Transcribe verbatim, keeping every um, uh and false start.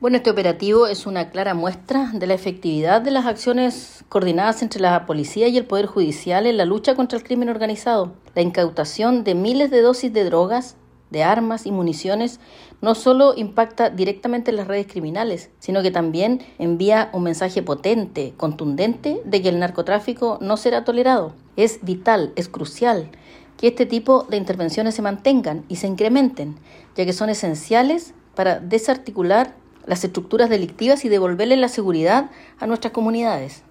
Bueno, este operativo es una clara muestra de la efectividad de las acciones coordinadas entre la policía y el Poder Judicial en la lucha contra el crimen organizado. La incautación de miles de dosis de drogas, de armas y municiones no solo impacta directamente en las redes criminales, sino que también envía un mensaje potente, contundente, de que el narcotráfico no será tolerado. Es vital, es crucial que este tipo de intervenciones se mantengan y se incrementen, ya que son esenciales para desarticular las estructuras delictivas y devolverle la seguridad a nuestras comunidades.